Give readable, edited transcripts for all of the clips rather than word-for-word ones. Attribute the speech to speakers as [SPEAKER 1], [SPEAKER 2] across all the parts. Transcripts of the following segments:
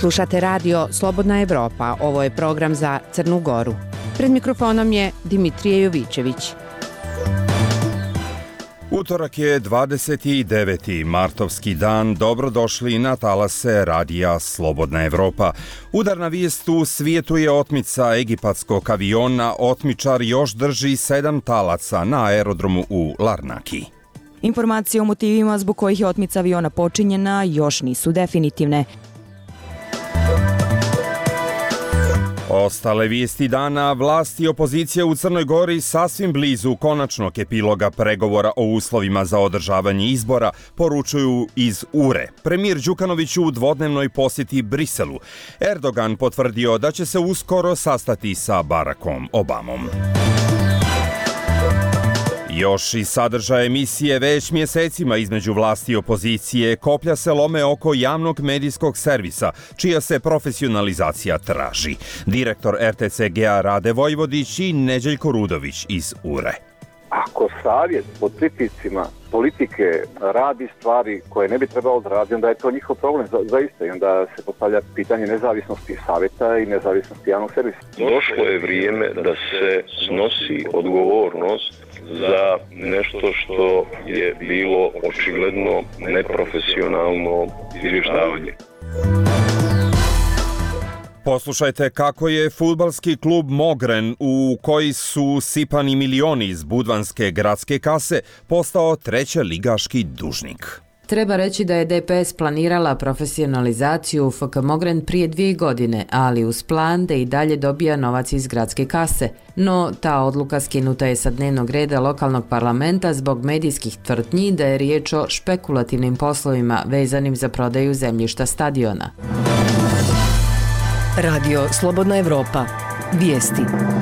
[SPEAKER 1] Slušate radio Slobodna Evropa, ovo je program za Crnu Goru. Pred mikrofonom je Dimitrije Jovićević.
[SPEAKER 2] Utorak je 29. martovski dan, dobrodošli na talase radija Slobodna Evropa. Udarna vijest u svijetu je otmica egipatskog aviona, otmičar još drži 7 talaca na aerodromu u Larnaki.
[SPEAKER 3] Informacije o motivima zbog kojih je otmica aviona počinjena još nisu definitivne.
[SPEAKER 2] Ostale vijesti dana, vlast i opozicija u Crnoj Gori sasvim blizu konačnog epiloga pregovora o uslovima za održavanje izbora, poručuju iz URE. Premijer Đukanović u dvodnevnoj posjeti Briselu. Erdogan potvrdio da će se uskoro sastati sa Barackom Obamom. Još i sadržaj emisije već mjesecima između vlasti i opozicije koplja se lome oko javnog medijskog servisa, čija se profesionalizacija traži. Direktor RTCG-a Rade Vojvodić i Neđeljko Rudović iz URE.
[SPEAKER 4] Ako savjet pod pritiscima politike radi stvari koje ne bi trebalo da radi, onda je to njihov problem zaista i onda se postavlja pitanje nezavisnosti savjeta i nezavisnosti javnog servisa.
[SPEAKER 5] Došlo je vrijeme da se snosi odgovornost za nešto što je bilo očigledno neprofesionalno izvještavanje.
[SPEAKER 2] Poslušajte kako je fudbalski klub Mogren, u koji su sipani milioni iz budvanske gradske kase, postao trećeligaški dužnik.
[SPEAKER 6] Treba reći da je DPS planirala profesionalizaciju FK Mogren prije 2 godine, ali uz plan da i dalje dobija novac iz gradske kase. No, ta odluka skinuta je sa dnevnog reda lokalnog parlamenta zbog medijskih tvrdnji da je riječ o špekulativnim poslovima vezanim za prodaju zemljišta stadiona.
[SPEAKER 3] Radio Slobodna Evropa. Vijesti.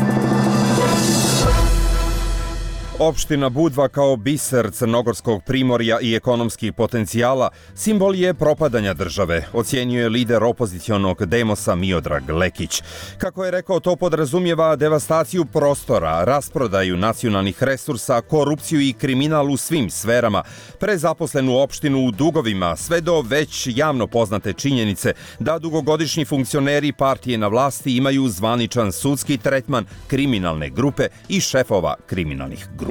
[SPEAKER 2] Opština Budva kao biser crnogorskog primorja i ekonomskih potencijala simbol je propadanja države, ocjenjuje je lider opozicionog Demosa Miodrag Lekić. Kako je rekao, to podrazumijeva devastaciju prostora, rasprodaju nacionalnih resursa, korupciju i kriminal u svim sferama, prezaposlenu opštinu u dugovima, sve do već javno poznate činjenice da dugogodišnji funkcioneri partije na vlasti imaju zvaničan sudski tretman kriminalne grupe i šefova kriminalnih grupa.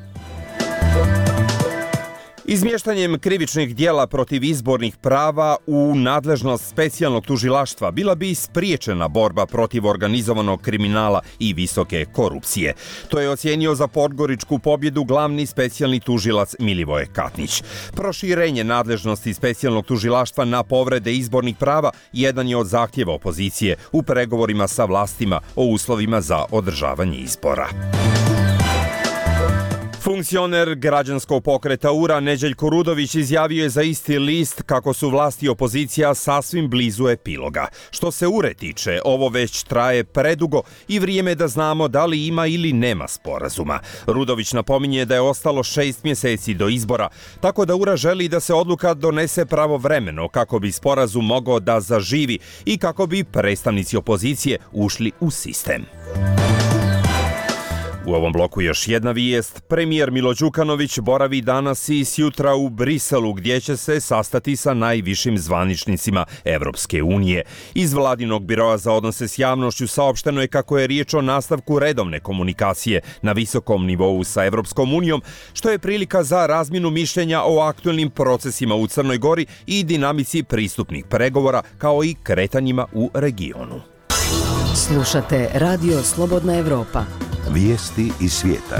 [SPEAKER 2] Izmještanjem krivičnih dijela protiv izbornih prava u nadležnost specijalnog tužilaštva bila bi spriječena borba protiv organizovanog kriminala i visoke korupcije. To je ocijenio za podgoričku pobjedu glavni specijalni tužilac Milivoje Katnić. Proširenje nadležnosti specijalnog tužilaštva na povrede izbornih prava jedan je od zahtjeva opozicije u pregovorima sa vlastima o uslovima za održavanje izbora. Funkcioner građanskog pokreta URA Neđeljko Rudović izjavio je za isti list kako su vlasti i opozicija sasvim blizu epiloga. Što se URE tiče, ovo već traje predugo i vrijeme da znamo da li ima ili nema sporazuma. Rudović napominje da je ostalo 6 mjeseci do izbora, tako da URA želi da se odluka donese pravovremeno kako bi sporazum mogao da zaživi i kako bi predstavnici opozicije ušli u sistem. U ovom bloku još jedna vijest. Premijer Milo Đukanović boravi danas i sjutra u Briselu, gdje će se sastati sa najvišim zvaničnicima Evropske unije. Iz vladinog biroa za odnose s javnošću saopšteno je kako je riječ o nastavku redovne komunikacije na visokom nivou sa Evropskom unijom, što je prilika za razmjenu mišljenja o aktualnim procesima u Crnoj Gori i dinamici pristupnih pregovora, kao i kretanjima u regionu.
[SPEAKER 3] Slušate Radio Slobodna Evropa.
[SPEAKER 7] Vijesti iz svijeta.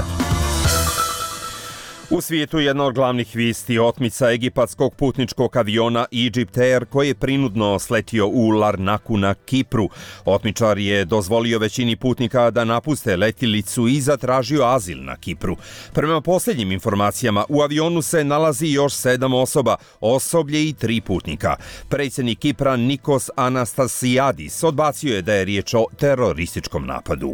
[SPEAKER 2] U svijetu jedna od glavnih vijesti otmica egipatskog putničkog aviona Egypt Air koji je prinudno sletio u Larnaku na Kipru. Otmičar je dozvolio većini putnika da napuste letjelicu i zatražio azil na Kipru. Prema posljednjim informacijama, u avionu se nalazi još 7 osoba, osoblje i 3 putnika. Predsjednik Kipra Nikos Anastasiadis odbacio je da je riječ o terorističkom napadu.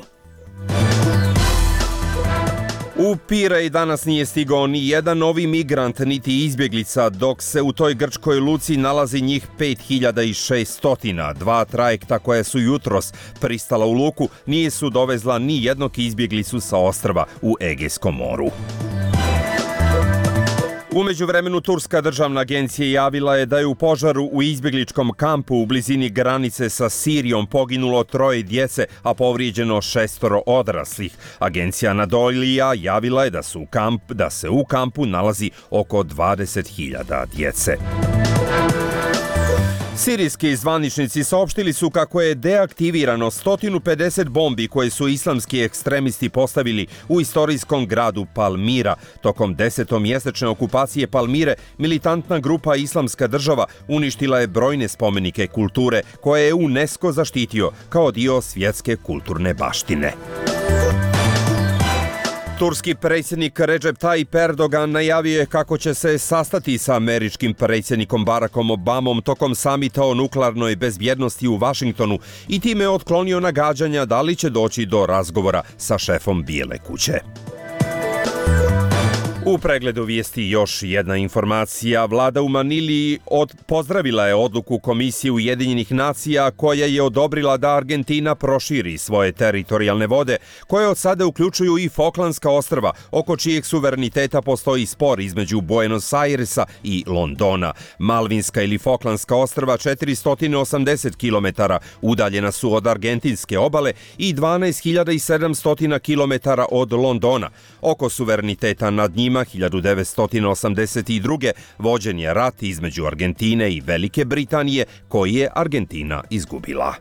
[SPEAKER 2] U Pirej danas nije stigao ni jedan novi migrant niti izbjeglica, dok se u toj grčkoj luci nalazi njih 5600. 2 trajekta koje su jutros pristala u luku nisu dovezla ni jednog izbjeglicu sa ostrva u Egejskom moru. U međuvremenu Turska državna agencija javila je da je u požaru u izbjegličkom kampu u blizini granice sa Sirijom poginulo 3 djece, a povrijeđeno 6 odraslih. Agencija Anadolija javila je da se u kampu nalazi oko 20.000 djece. Sirijski zvaničnici saopštili su kako je deaktivirano 150 bombi koje su islamski ekstremisti postavili u istorijskom gradu Palmira. Tokom 10-mjesečne okupacije Palmire, militantna grupa Islamska država uništila je brojne spomenike kulture koje je UNESCO zaštitio kao dio svjetske kulturne baštine. Turski predsjednik Recep Tayyip Erdogan najavio je kako će se sastati sa američkim predsjednikom Barackom Obamom tokom samita o nuklearnoj bezbjednosti u Vašingtonu i time otklonio nagađanja da li će doći do razgovora sa šefom Bijele kuće. U pregledu vijesti još jedna informacija. Vlada u Manili pozdravila je odluku Komisije Ujedinjenih nacija koja je odobrila da Argentina proširi svoje teritorijalne vode, koje od sada uključuju i Falklandska ostrva, oko čijeg suvereniteta postoji spor između Buenos Airesa i Londona. Malvinska ili Falklandska ostrva 480 km udaljena su od argentinske obale i 12.700 km od Londona. Oko suvereniteta nad njima 1982. vođen je rat između Argentine i Velike Britanije koji je Argentina izgubila.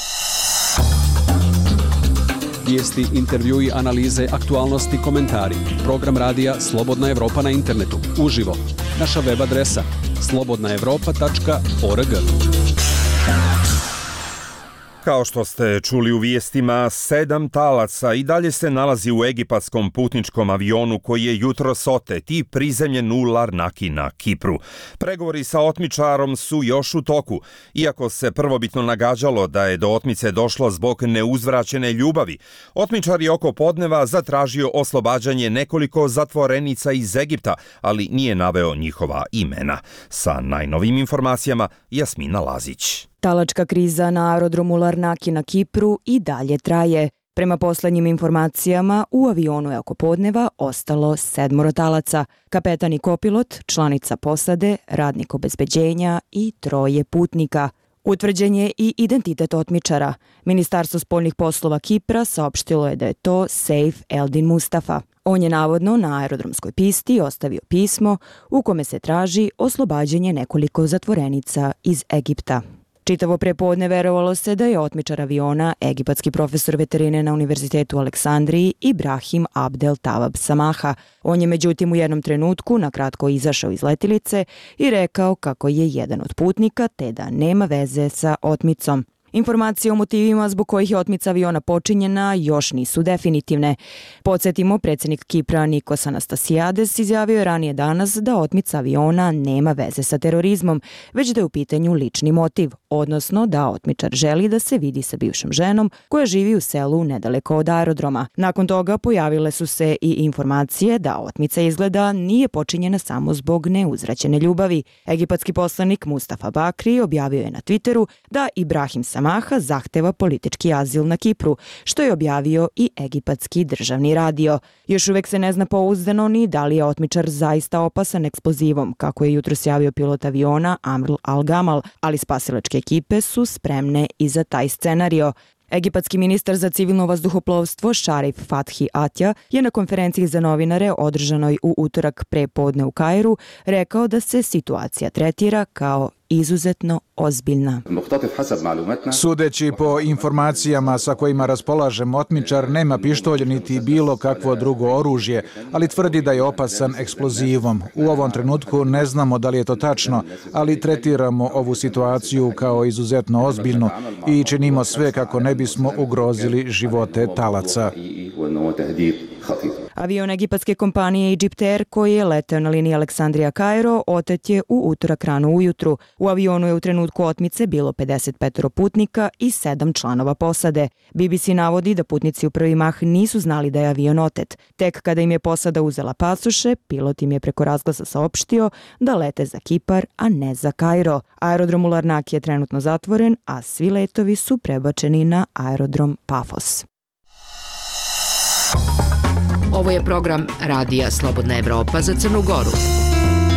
[SPEAKER 8] Vijesti, intervjui, analize, aktualnosti, komentari. Program radija Slobodna Evropa na internetu. Uživo. Naša web adresa slobodnaevropa.org.
[SPEAKER 2] Kao što ste čuli u vijestima, 7 talaca i dalje se nalazi u egipatskom putničkom avionu koji je jutros otet i prizemljen u Larnaki na Kipru. Pregovori sa otmičarom su još u toku. Iako se prvobitno nagađalo da je do otmice došlo zbog neuzvraćene ljubavi, otmičar je oko podneva zatražio oslobađanje nekoliko zatvorenica iz Egipta, ali nije naveo njihova imena. Sa najnovim informacijama Jasmina Lazić.
[SPEAKER 3] Talačka kriza na aerodromu Larnaki na Kipru i dalje traje. Prema poslednjim informacijama, u avionu je oko podneva ostalo 7 talaca, kapetan i kopilot, članica posade, radnik obezbeđenja i 3 putnika. Utvrđen je i identitet otmičara. Ministarstvo spoljnih poslova Kipra saopštilo je da je to Seif Eldin Mustafa. On je navodno na aerodromskoj pisti ostavio pismo u kome se traži oslobađanje nekoliko zatvorenica iz Egipta. Čitavo prepodne verovalo se da je otmičar aviona egipatski profesor veterine na Univerzitetu u Aleksandriji Ibrahim Abdel Tawab Samaha. On je međutim u jednom trenutku nakratko izašao iz letilice i rekao kako je jedan od putnika te da nema veze sa otmicom. Informacije o motivima zbog kojih je otmica aviona počinjena još nisu definitivne. Podsjetimo, predsjednik Kipra Nikos Anastasiades izjavio je ranije danas da otmica aviona nema veze sa terorizmom, već da je u pitanju lični motiv, odnosno da otmičar želi da se vidi sa bivšom ženom koja živi u selu nedaleko od aerodroma. Nakon toga pojavile su se i informacije da otmica izgleda nije počinjena samo zbog neuzvraćene ljubavi. Egipatski poslanik Mustafa Bakri objavio je na Twitteru da Ibrahim Samaha zahteva politički azil na Kipru, što je objavio i egipatski državni radio. Još uvek se ne zna pouzdano ni da li je otmičar zaista opasan eksplozivom, kako je jutros javio pilot aviona Amr Al-Gamal, ali spasilačke ekipe su spremne i za taj scenario. Egipatski ministar za civilno vazduhoplovstvo Šarif Fathi Atja je na konferenciji za novinare održanoj u utorak pre podne u Kairu rekao da se situacija tretira kao izuzetno ozbiljna.
[SPEAKER 9] Sudeći po informacijama sa kojima raspolažem, otmičar nema pištolj niti bilo kakvo drugo oružje, ali tvrdi da je opasan eksplozivom. U ovom trenutku ne znamo da li je to tačno, ali tretiramo ovu situaciju kao izuzetno ozbiljnu i činimo sve kako ne bismo ugrozili živote talaca.
[SPEAKER 3] Avion egipatske kompanije Egyptair koji je leteo na liniji Aleksandrija-Kairo otet je u utorak rano ujutru. U avionu je u trenutku otmice bilo 55 putnika i 7 članova posade. BBC navodi da putnici u prvi mah nisu znali da je avion otet. Tek kada im je posada uzela pasoše, pilot im je preko razglasa saopštio da lete za Kipar, a ne za Kairo. Aerodrom u Larnaki je trenutno zatvoren, a svi letovi su prebačeni na aerodrom Pafos.
[SPEAKER 1] Ovo je program Radija Slobodna Evropa za Crnu Goru.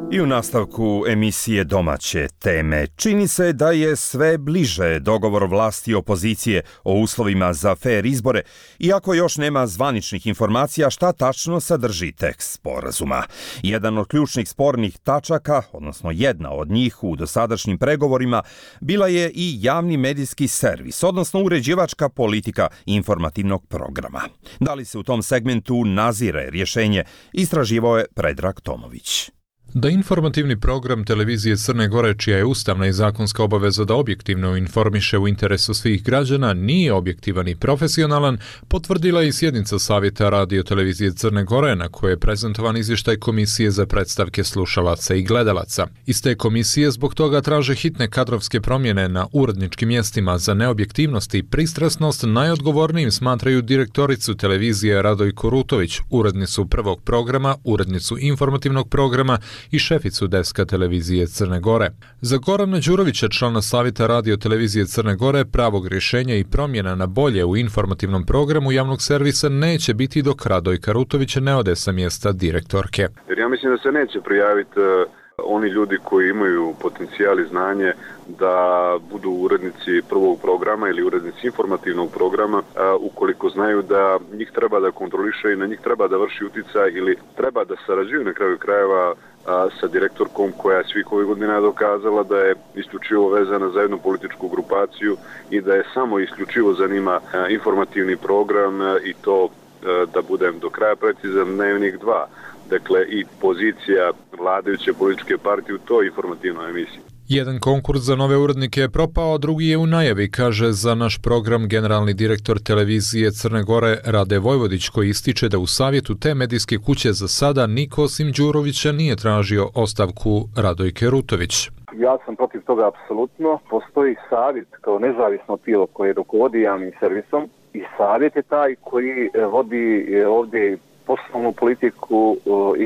[SPEAKER 2] I u nastavku emisije Domaće teme čini se da je sve bliže dogovor vlasti i opozicije o uslovima za fer izbore, iako još nema zvaničnih informacija šta tačno sadrži tekst sporazuma. Jedan od ključnih spornih tačaka, odnosno jedna od njih u dosadašnjim pregovorima, bila je i javni medijski servis, odnosno uređivačka politika informativnog programa. Da li se u tom segmentu nazire rješenje, istraživao je Predrag Tomović.
[SPEAKER 10] Da informativni program televizije Crne Gore, čija je ustavna i zakonska obaveza da objektivno informiše u interesu svih građana, nije objektivan i profesionalan, potvrdila i sjednica Savjeta radio televizije Crne Gore, na kojoj je prezentovan izvještaj Komisije za predstavke slušalaca i gledalaca. Iz te komisije zbog toga traže hitne kadrovske promjene na uredničkim mjestima. Za neobjektivnost i pristrasnost najodgovornijim smatraju direktoricu televizije Radojku Rutović, urednicu prvog programa, urednicu informativnog programa i šeficu deska televizije Crne Gore. Za Gorana Đurovića, člana Savjeta radio televizije Crne Gore, pravog rješenja i promjena na bolje u informativnom programu javnog servisa neće biti dok Radojka Rutović ne ode sa mjesta direktorke.
[SPEAKER 11] Jer ja mislim da se neće prijaviti oni ljudi koji imaju potencijal i znanje da budu urednici prvog programa ili urednici informativnog programa, ukoliko znaju da njih treba da kontroliše i na njih treba da vrši uticaj ili treba da sarađuju na kraju krajeva sa direktorkom koja je svih ovih godina dokazala da je isključivo vezana za jednu političku grupaciju i da je samo isključivo zanima informativni program i to, da budem do kraja precizan, Dnevnik 2. Dakle, i pozicija vladajuće političke partije u toj informativnoj emisiji.
[SPEAKER 10] Jedan konkurs za nove urednike je propao, drugi je u najavi, kaže za naš program generalni direktor televizije Crne Gore Rade Vojvodić, koji ističe da u savjetu te medijske kuće za sada niko osim Đurovića nije tražio ostavku Radojke Rutović.
[SPEAKER 4] Ja sam protiv toga apsolutno. Postoji savjet kao nezavisno tijelo koje rukovodi javnim servisom i savjet je taj koji vodi ovdje poslovnu politiku i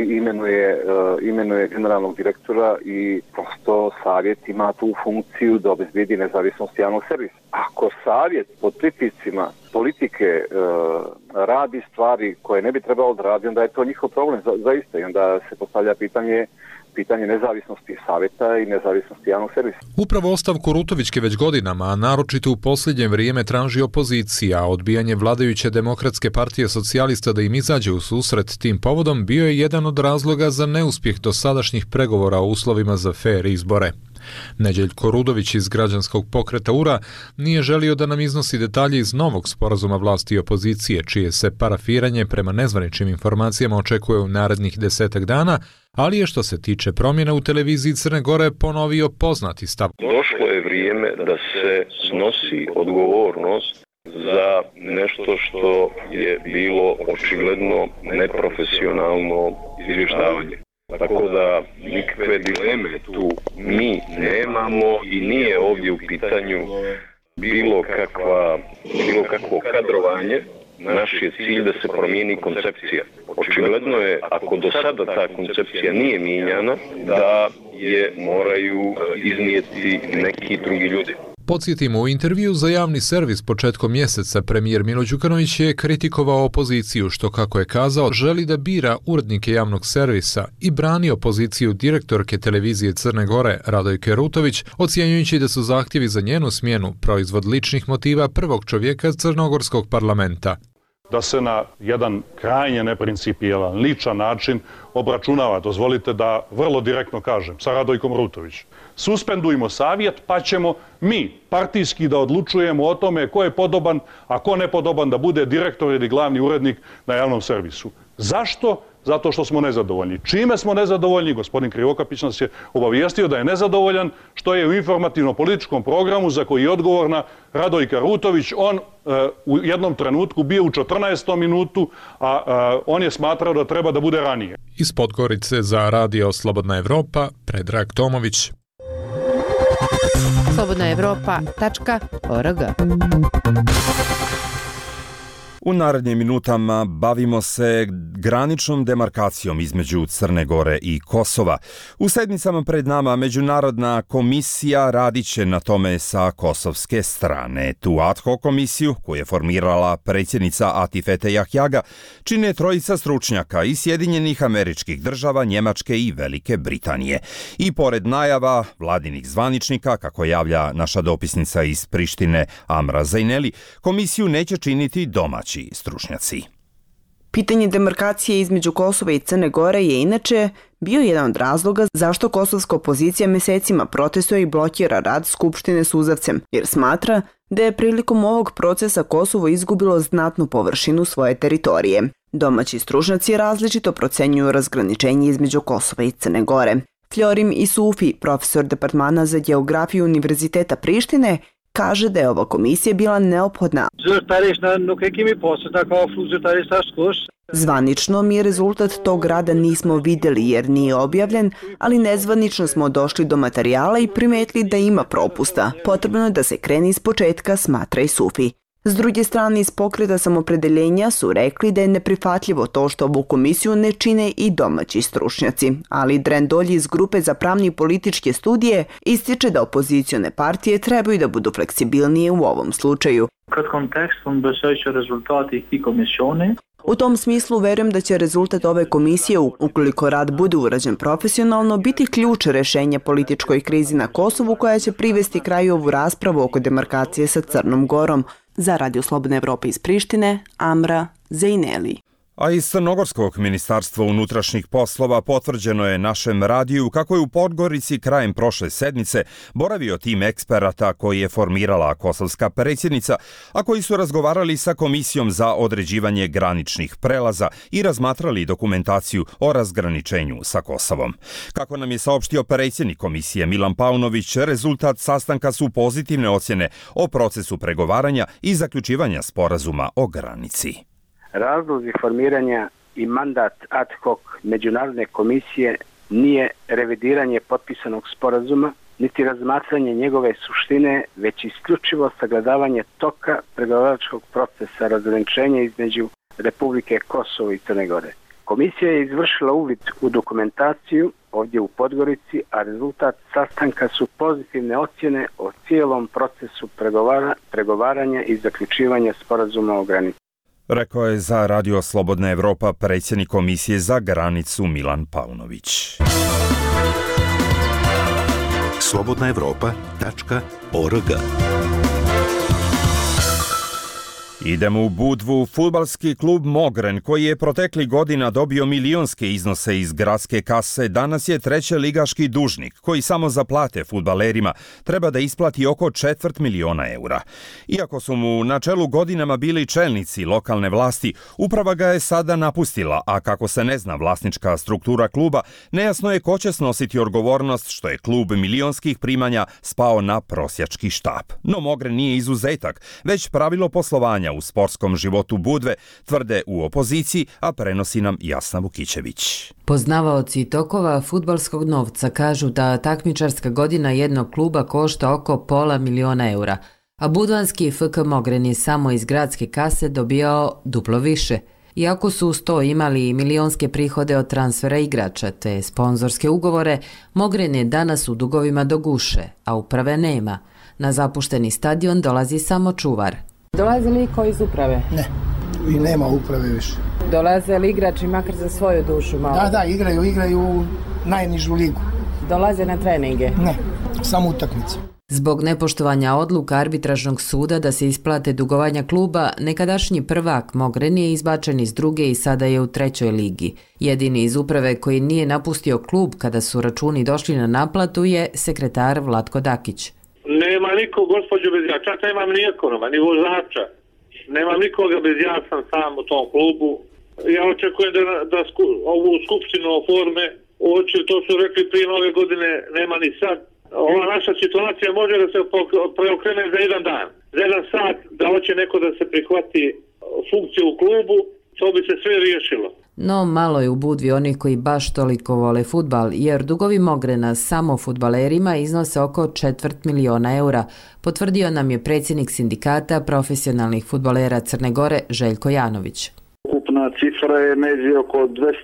[SPEAKER 4] imenuje generalnog direktora i prosto savjet ima tu funkciju da obezbedi nezavisnost javnog servisa. Ako savjet pod pritiscima politike radi stvari koje ne bi trebalo da radi, onda je to njihov problem zaista i onda se postavlja pitanje nezavisnosti savjeta i nezavisnosti javnog servisa.
[SPEAKER 10] Upravo ostavku Rutovićke već godinama, a naročito u posljednje vrijeme traži opozicija, a odbijanje vladajuće Demokratske partije socijalista da im izađe u susret tim povodom bio je jedan od razloga za neuspjeh dosadašnjih pregovora o uslovima za fer izbore. Neđeljko Rudović iz građanskog pokreta URA nije želio da nam iznosi detalje iz novog sporazuma vlasti i opozicije, čije se parafiranje prema nezvaničnim informacijama očekuje u narednih 10 dana, ali je što se tiče promjena u televiziji Crne Gore ponovio poznati stav.
[SPEAKER 5] Došlo je vrijeme da se snosi odgovornost za nešto što je bilo očigledno neprofesionalno izvještavanje. Tako da nikakve dileme tu mi nemamo i nije ovdje u pitanju bilo kakvo kadrovanje. Naš je cilj da se promijeni koncepcija. Očigledno je, ako do sada ta koncepcija nije mijenjana, da je moraju iznijeti neki drugi ljudi.
[SPEAKER 10] Podsjetimo, u intervju za javni servis početkom mjeseca premijer Milo Đukanović je kritikovao opoziciju što, kako je kazao, želi da bira urednike javnog servisa i branio poziciju direktorke televizije Crne Gore Radojke Rutović, ocjenjujući da su zahtjevi za njenu smjenu proizvod ličnih motiva prvog čovjeka crnogorskog parlamenta.
[SPEAKER 12] Da se na jedan krajnje neprincipijelan, ličan način obračunava, dozvolite da vrlo direktno kažem, sa Radojkom Rutović. Suspendujmo savjet pa ćemo mi partijski da odlučujemo o tome ko je podoban, a ko nepodoban da bude direktor ili glavni urednik na javnom servisu. Zašto? Zato što smo nezadovoljni. Čime smo nezadovoljni? Gospodin Krivokapić nas je obavijestio da je nezadovoljan što je u informativno-političkom programu za koji je odgovorna Radojka Rutović, on u jednom trenutku bio u 14. minutu, a on je smatrao da treba da bude ranije.
[SPEAKER 10] Iz Podgorice za Radio Slobodna Evropa, Predrag Tomović.
[SPEAKER 1] slobodnaevropa.org
[SPEAKER 2] U narednim minutama bavimo se graničnom demarkacijom između Crne Gore i Kosova. U sedmicama pred nama Međunarodna komisija radit će na tome sa kosovske strane. Tu ad hoc komisiju, koju je formirala predsjednica Atifete Jahjaga, čine trojica stručnjaka iz Sjedinjenih Američkih Država, Njemačke i Velike Britanije. I pored najava vladinih zvaničnika, kako javlja naša dopisnica iz Prištine Amra Zajneli, komisiju neće činiti domaći stručnjaci.
[SPEAKER 13] Pitanje demarkacije između Kosova i Crne Gore je inače bio jedan od razloga zašto kosovska opozicija mesecima protestuje i blokira rad Skupštine suzavcem, jer smatra da je prilikom ovog procesa Kosovo izgubilo znatnu površinu svoje teritorije. Domaći stručnjaci različito procenjuju razgraničenje između Kosova i Crne Gore. Florim Isufi, profesor departmana za geografiju Univerziteta Prištine, kaže da je ova komisija bila neophodna. Zvanično mi rezultat tog rada nismo vidjeli jer nije objavljen, ali nezvanično smo došli do materijala i primetili da ima propusta. Potrebno je da se krene iz početka, smatra Isufi. S druge strane, iz pokreta samopredeljenja su rekli da je neprihvatljivo to što ovu komisiju ne čine i domaći stručnjaci, ali Dren Dolji iz grupe za pravne i političke studije ističe da opozicione partije trebaju da budu fleksibilnije u ovom slučaju. U tom smislu verujem da će rezultat ove komisije, ukoliko rad bude urađen profesionalno, biti ključ rešenja političkoj krizi na Kosovu koja će privesti kraju ovu raspravu oko demarkacije sa Crnom Gorom. Za Radio Slobodna Evropa iz Prištine, Amra Zajneli.
[SPEAKER 2] A iz Crnogorskog ministarstva unutrašnjih poslova potvrđeno je našem radiju kako je u Podgorici krajem prošle sedmice boravio tim eksperata koji je formirala kosovska predsjednica, a koji su razgovarali sa Komisijom za određivanje graničnih prelaza i razmatrali dokumentaciju o razgraničenju sa Kosovom. Kako nam je saopštio predsjednik komisije Milan Paunović, rezultat sastanka su pozitivne ocjene o procesu pregovaranja i zaključivanja sporazuma o granici.
[SPEAKER 14] Razlozi formiranja i mandat ad hoc Međunarodne komisije nije revidiranje potpisanog sporazuma, niti razmatranje njegove suštine, već isključivo sagledavanje toka pregovaračkog procesa razgraničenja između Republike Kosovo i Crne Gore. Komisija je izvršila uvid u dokumentaciju ovdje u Podgorici, a rezultat sastanka su pozitivne ocjene o cijelom procesu pregovaranja i zaključivanja sporazuma o granici.
[SPEAKER 2] Rekao je za Radio Slobodna Evropa predsjednik Komisije za granicu Milan Paunović.
[SPEAKER 7] slobodnaevropa.org.
[SPEAKER 2] Idemo u Budvu. Fudbalski klub Mogren, koji je protekli godina dobio milionske iznose iz gradske kase, danas je trećeligaški dužnik, koji samo za plate fudbalerima treba da isplati oko 250.000 eura. Iako su mu na čelu godinama bili čelnici lokalne vlasti, uprava ga je sada napustila, a kako se ne zna vlasnička struktura kluba, nejasno je ko će snositi odgovornost što je klub milionskih primanja spao na prosjački štap. No Mogren nije izuzetak, već pravilo poslovanja u sportskom životu Budve, tvrde u opoziciji, a prenosi nam Jasna Vukićević.
[SPEAKER 6] Poznavaoci tokova fudbalskog novca kažu da takmičarska godina jednog kluba košta oko $500.000 eura, a budvanski FK Mogren je samo iz gradske kase dobijao duplo više. Iako su uz to imali i milionske prihode od transfera igrača te sponzorske ugovore, Mogren je danas u dugovima do guše, a uprave nema. Na zapušteni stadion dolazi samo čuvar.
[SPEAKER 15] Dolaze li ko iz uprave?
[SPEAKER 16] Ne, i nema uprave više.
[SPEAKER 15] Dolaze li igrači makar za svoju dušu malo?
[SPEAKER 16] Da, igraju najnižu ligu.
[SPEAKER 15] Dolaze na treninge?
[SPEAKER 16] Ne, samo utakmice.
[SPEAKER 6] Zbog nepoštovanja odluka arbitražnog suda da se isplate dugovanja kluba, nekadašnji prvak Mogren je izbačen iz druge i sada je u trećoj ligi. Jedini iz uprave koji nije napustio klub kada su računi došli na naplatu je sekretar Vlatko Dakić.
[SPEAKER 17] Nema nikog, gospođo, bez ja. Čak nemam ni ekonoma, ni vozača. Nemam nikoga bez ja sam sam u tom klubu. Ja očekujem da ovu skupštinu oforme. To su rekli prije nove godine, nema ni sad. Ova naša situacija može da se preokrene za jedan dan. Za jedan sat da hoće neko da se prihvati funkciju u klubu, to bi se sve riješilo.
[SPEAKER 6] No malo je u Budvi onih koji baš toliko vole fudbal, jer dugovi Mogrena samo fudbalerima iznose oko 250.000 eura, potvrdio nam je predsjednik sindikata profesionalnih fudbalera Crne Gore Željko Janović.
[SPEAKER 18] Ukupna cifra je negdje oko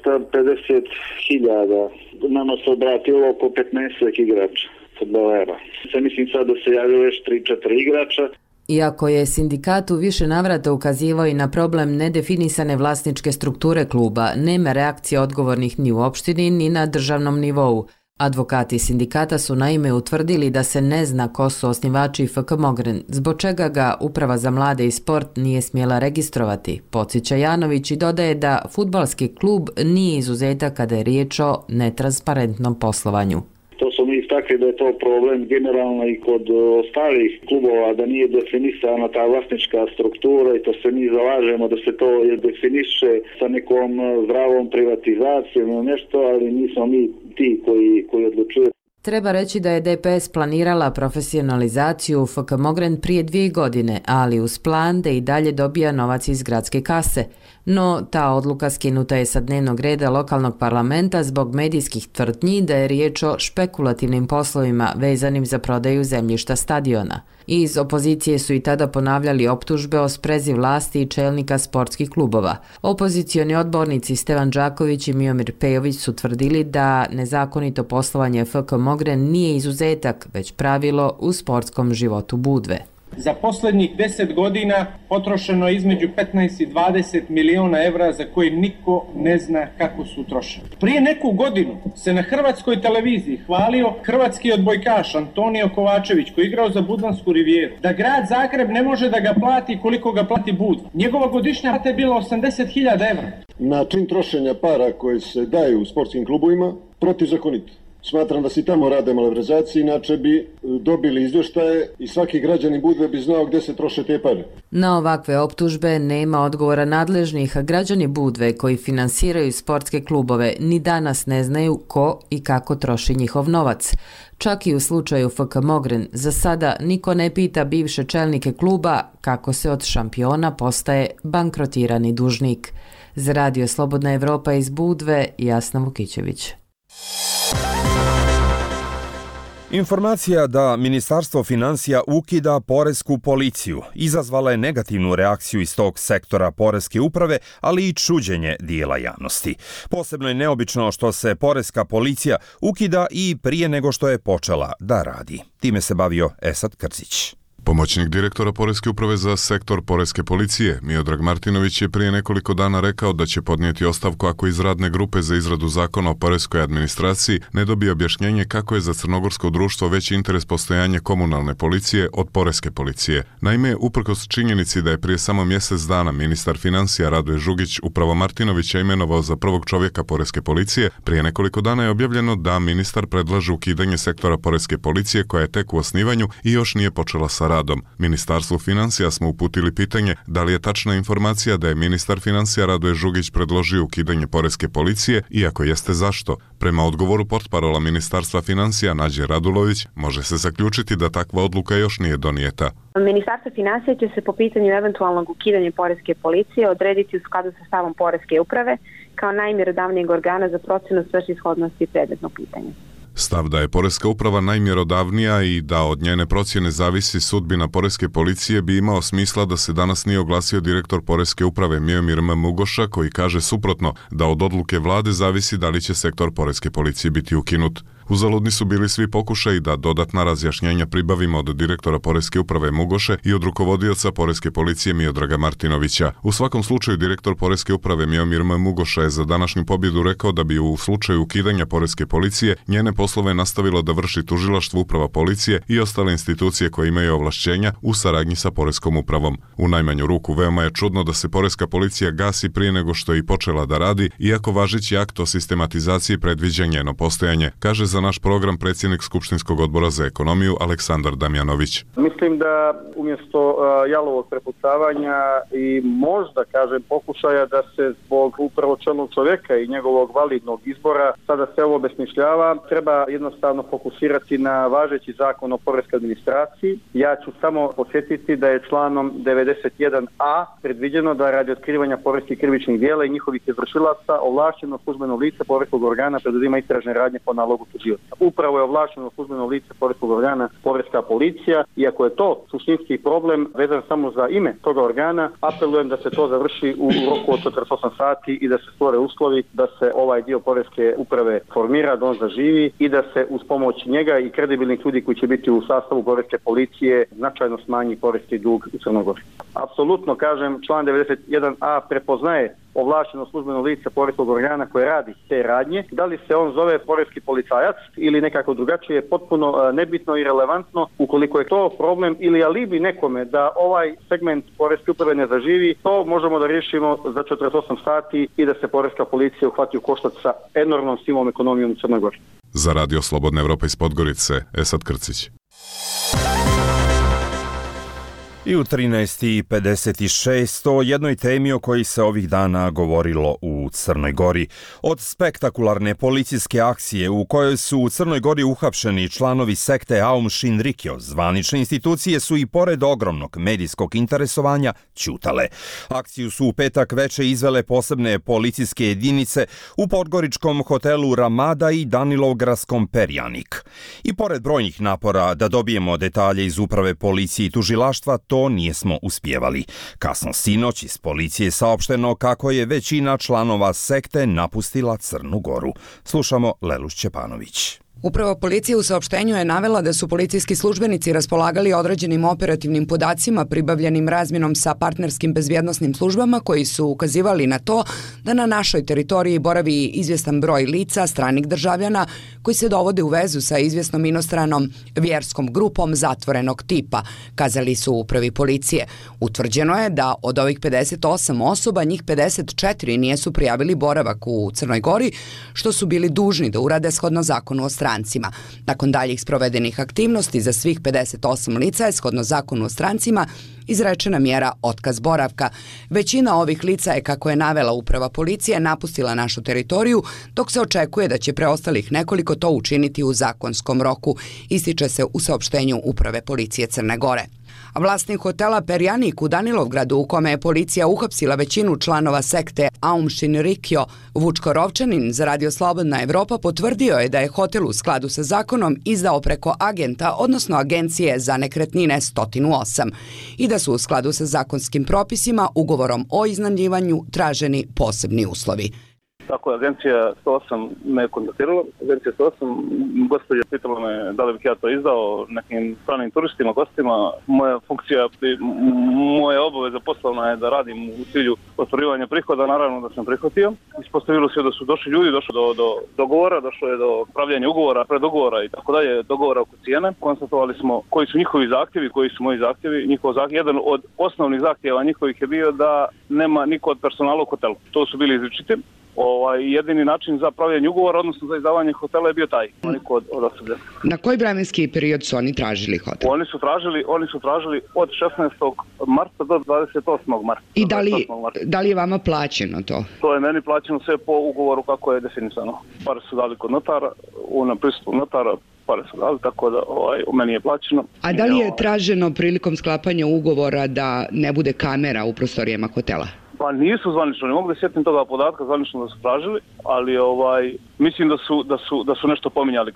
[SPEAKER 18] 250.000. Nama se obratilo oko 15 igrača fudbalera. Mislim sad da se javilo još 3-4 igrača.
[SPEAKER 6] Iako je sindikat u više navrata ukazivao i na problem nedefinisane vlasničke strukture kluba, nema reakcije odgovornih ni u opštini ni na državnom nivou. Advokati sindikata su naime utvrdili da se ne zna ko su osnivači FK Mogren, zbog čega ga Uprava za mlade i sport nije smjela registrovati. Podsjeća Janović i dodaje da fudbalski klub nije izuzetak kada je riječ o netransparentnom poslovanju.
[SPEAKER 18] To su mi istakli da je to problem generalno i kod ostalih klubova, da nije definisana ta vlasnička struktura i to se mi zalažemo da se to definiše sa nekom zdravom privatizacijom ili nešto, ali nismo mi ti koji odlučuju.
[SPEAKER 6] Treba reći da je DPS planirala profesionalizaciju FK Mogren prije 2 godine, ali uz plan da i dalje dobija novac iz gradske kase. No, ta odluka skinuta je sa dnevnog reda lokalnog parlamenta zbog medijskih tvrdnji da je riječ o špekulativnim poslovima vezanim za prodaju zemljišta stadiona. Iz opozicije su i tada ponavljali optužbe o sprezi vlasti i čelnika sportskih klubova. Opozicioni odbornici Stevan Đaković i Miomir Pejović su tvrdili da nezakonito poslovanje FK Mogren nije izuzetak, već pravilo u sportskom životu Budve.
[SPEAKER 19] Za posljednjih 10 godina potrošeno je između 15 i 20 miliona evra za koje niko ne zna kako su utrošeni. Prije neku godinu se na hrvatskoj televiziji hvalio hrvatski odbojkaš Antonio Kovačević koji je igrao za Budvansku rivijeru. Da grad Zagreb ne može da ga plati koliko ga plati Budva. Njegova godišnja plata je bila 80.000 evra.
[SPEAKER 20] Način trošenja para koje se daju u sportskim klubovima protivzakonito. Smatram da se tamo rade malverzacije, inače bi dobili izvještaje i svaki građanin Budve bi znao gdje se troše te pare.
[SPEAKER 6] Na ovakve optužbe nema odgovora nadležnih, a građani Budve koji finansiraju sportske klubove ni danas ne znaju ko i kako troši njihov novac. Čak i u slučaju FK Mogren za sada niko ne pita bivše čelnike kluba kako se od šampiona postaje bankrotirani dužnik. Za Radio Slobodna Evropa iz Budve, Jasna Vukićević.
[SPEAKER 2] Informacija da Ministarstvo financija ukida poresku policiju izazvala je negativnu reakciju iz tog sektora poreske uprave, ali i čuđenje dijela javnosti. Posebno je neobično što se poreska policija ukida i prije nego što je počela da radi. Time se bavio Esad Krzić.
[SPEAKER 21] Pomoćnik direktora Poreske uprave za sektor Poreske policije, Miodrag Martinović, je prije nekoliko dana rekao da će podnijeti ostavku ako iz radne grupe za izradu zakona o poreskoj administraciji ne dobije objašnjenje kako je za crnogorsko društvo veći interes postojanje komunalne policije od poreske policije. Naime, uprkos činjenici da je prije samo mjesec dana ministar financija Radoje Žugić upravo Martinovića imenovao za prvog čovjeka poreske policije, prije nekoliko dana je objavljeno da ministar predlaže ukidanje sektora poreske policije koja je tek u osnivanju i još nije počela sa radom. Ministarstvu financija smo uputili pitanje da li je tačna informacija da je ministar financija Radoje Žugić predložio ukidanje poreske policije i ako jeste zašto. Prema odgovoru portparola Ministarstva financija Nađe Radulović može se zaključiti da takva odluka još nije donijeta.
[SPEAKER 22] Ministarstvo financija će se po pitanju eventualnog ukidanja poreske policije odrediti u skladu sa stavom poreske uprave kao najmjerodavnijeg organa za procjenu svrsishodnosti predmetnog pitanja.
[SPEAKER 21] Stav da je poreska uprava najmjerodavnija i da od njene procjene zavisi sudbina poreske policije bi imao smisla da se danas nije oglasio direktor poreske uprave Miomir M. Mugoša koji kaže suprotno da od odluke vlade zavisi da li će sektor poreske policije biti ukinut. Uzaludni su bili svi pokušaji da dodatna razjašnjenja pribavimo od direktora poreske uprave Mugoše i od rukovodioca poreske policije Miodraga Martinovića. U svakom slučaju direktor poreske uprave Miomir M. Mugoša je za današnju pobjedu rekao da bi u slučaju ukidanja poreske policije njene poslove nastavilo da vrši tužilaštvo uprava policije i ostale institucije koje imaju ovlašćenja u saradnji sa poreskom upravom. U najmanju ruku veoma je čudno da se poreska policija gasi prije nego što je i počela da radi, iako važeći akt o sistematizaciji predviđa njeno postojanje, kaže za za naš program predsjednik Skupštinskog odbora za ekonomiju Aleksandar Damjanović.
[SPEAKER 8] Mislim da umjesto jalovog prepucavanja i možda, kažem, pokušaja da se zbog upravo čelnog čovjeka i njegovog validnog izbora sada se ovo obesmišljava, treba jednostavno fokusirati na važeći zakon o poreskoj administraciji. Ja ću samo podsjetiti da je članom 91a predviđeno da radi otkrivanja poreskih krivičnih djela i njihovih izvršilaca ovlašteno službeno lice poreskog organa preduzima istražne radnje po nalogu tužioca. Upravo je ovlašteno službeno lice poreskog organa poreska policija i ako je to suštinski problem vezan samo za ime toga organa, apelujem da se to završi u roku od 48 sati i da se stvore uslovi da se ovaj dio poreske uprave formira, da on zaživi i da se uz pomoć njega i kredibilnih ljudi koji će biti u sastavu poreske policije značajno smanji poreski dug u Crnoj Gori. Apsolutno, kažem, član 91a prepoznaje ovlašteno službeno lice poreskog organa koje radi te radnje. Da li se on zove poreski policajac ili nekako drugačije je potpuno nebitno i relevantno. Ukoliko je to problem ili alibi nekome da ovaj segment poreske uprave ne zaživi, to možemo da riješimo za 48 sati i da se poreska policija uhvati u koštac sa enormnom sivom ekonomijom u Crnoj Gori.
[SPEAKER 21] Za Radio Slobodna Evropa iz Podgorice, Esad Krcić.
[SPEAKER 2] I u 13:56 o jednoj temi o kojoj se ovih dana govorilo u Crnoj Gori. Od spektakularne policijske akcije u kojoj su u Crnoj Gori uhapšeni članovi sekte Aum Shinrikyo, zvanične institucije su i pored ogromnog medijskog interesovanja ćutale. Akciju su u petak veče izvele posebne policijske jedinice u podgoričkom hotelu Ramada i Danilovgradskom Perjanik. I pored brojnih napora da dobijemo detalje iz uprave policije i tužilaštva, to nijesmo uspjevali. Kasno sinoć iz policije je saopšteno kako je većina članova sekte napustila Crnu Goru. Slušamo Lelu Šćepanović.
[SPEAKER 9] Uprava policije u saopštenju je navela da su policijski službenici raspolagali određenim operativnim podacima pribavljenim razmjenom sa partnerskim bezbjednosnim službama koji su ukazivali na to da na našoj teritoriji boravi izvjestan broj lica stranih državljana koji se dovode u vezu sa izvjesnom inostranom vjerskom grupom zatvorenog tipa, kazali su u upravi policije. Utvrđeno je da od ovih 58 osoba njih 54 nijesu prijavili boravak u Crnoj Gori, što su bili dužni da urade shodno zakonu o strancima. Nakon daljih sprovedenih aktivnosti za svih 58 lica je shodno zakonu o strancima izrečena mjera otkaz boravka. Većina ovih lica je, kako je navela uprava policije, napustila našu teritoriju, dok se očekuje da će preostalih nekoliko to učiniti u zakonskom roku, ističe se u saopštenju uprave policije Crne Gore. Vlasnik hotela Perjanik u Danilovgradu, u kome je policija uhapsila većinu članova sekte Aum Shinrikyo, Vučko Rovčanin za Radio Slobodna Evropa potvrdio je da je hotel u skladu sa zakonom izdao preko agenta, odnosno agencije za nekretnine 108 i da su u skladu sa zakonskim propisima ugovorom o iznajmljivanju traženi posebni uslovi.
[SPEAKER 8] Tako je, agencija 108 me kontaktirala. Agencija 108, gospođa pitala me da li bih ja to izdao nekim stranim turistima, gostima. Moja funkcija, moja obaveza poslovna je da radim u cilju ostvarivanja prihoda, naravno da sam prihvatio. Ispostavilo se da su došli ljudi, došlo do dogovora, došlo je do pravljanja ugovora, predugovora i tako dalje, dogovora oko cijene. Konstatovali smo koji su njihovi zahtjevi, koji su moji zahtjevi. Jedan od osnovnih zahtjeva njihovih je bio da nema niko od personala u hotelu. To su bili izričiti. Jedini način za pravljanje ugovora, odnosno za izdavanje hotela je bio taj, niko od osoblja.
[SPEAKER 9] Na koji vremenski period su oni tražili hotel?
[SPEAKER 8] Oni su tražili od 16. marta do 28. marta.
[SPEAKER 9] I da li je vama plaćeno to?
[SPEAKER 8] To je meni plaćeno sve po ugovoru kako je definisano. Pare su dali kod notara, na prisustvu notara, pare su dali, tako da u meni je plaćeno.
[SPEAKER 9] A da li je traženo prilikom sklapanja ugovora da ne bude kamera u prostorijama hotela?
[SPEAKER 8] Pa nisu zvanično, ne mogu da sjetim toga podatka zvanično da su tražili, ali mislim da su nešto pominjali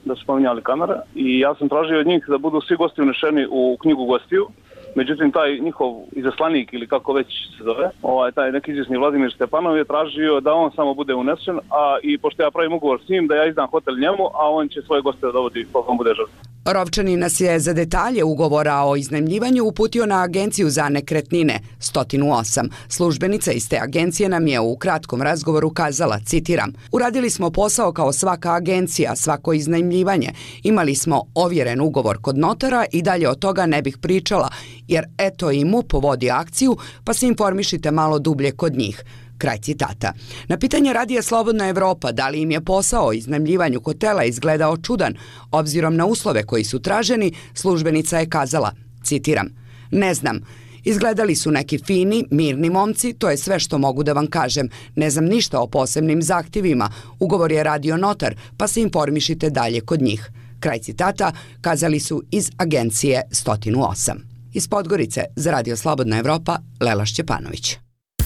[SPEAKER 8] kamere, i ja sam tražio od njih da budu svi gosti unešeni u knjigu gostiju. Međutim, taj njihov izaslanik ili kako već se zove, taj neki izvjesni Vladimir Stepanov je tražio da on samo bude unesen, a i pošto ja pravim ugovor s njim da ja izdam hotel njemu, a on će svoje goste dovodi koliko on bude želio.
[SPEAKER 9] Rovčanin nas je za detalje ugovora o iznajmljivanju uputio na agenciju za nekretnine 108. Službenica iz te agencije nam je u kratkom razgovoru kazala, citiram: "Uradili smo posao kao svaka agencija, svako iznajmljivanje. Imali smo ovjeren ugovor kod notara i dalje od toga ne bih pričala, jer eto i MUP vodi akciju, pa se informišite malo dublje kod njih." Kraj citata. Na pitanje Radija Slobodna Evropa da li im je posao o iznajmljivanju hotela izgledao čudan, obzirom na uslove koji su traženi, službenica je kazala, citiram, ne znam, izgledali su neki fini, mirni momci, to je sve što mogu da vam kažem. Ne znam ništa o posebnim zahtjevima. Ugovor je radio notar, pa se informišite dalje kod njih. Kraj citata, kazali su iz agencije 108. Iz Podgorice za Radio Slobodna Evropa, Lela Šćepanović.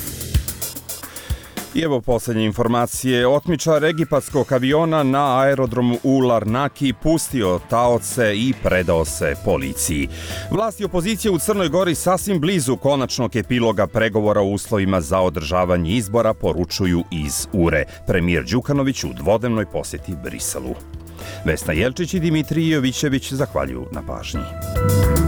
[SPEAKER 2] I evo posljednje informacije. Otmičar egipatskog aviona na aerodromu u Larnaki pustio taoce i predao se policiji. Vlast i opozicija u Crnoj Gori sasvim blizu konačnog epiloga pregovora o uslovima za održavanje izbora, poručuju iz URE. Premijer Đukanović u dvodnevnoj posjeti Briselu. Vesna Jelčić i Dimitrij Jovićević zahvaljuju na pažnji.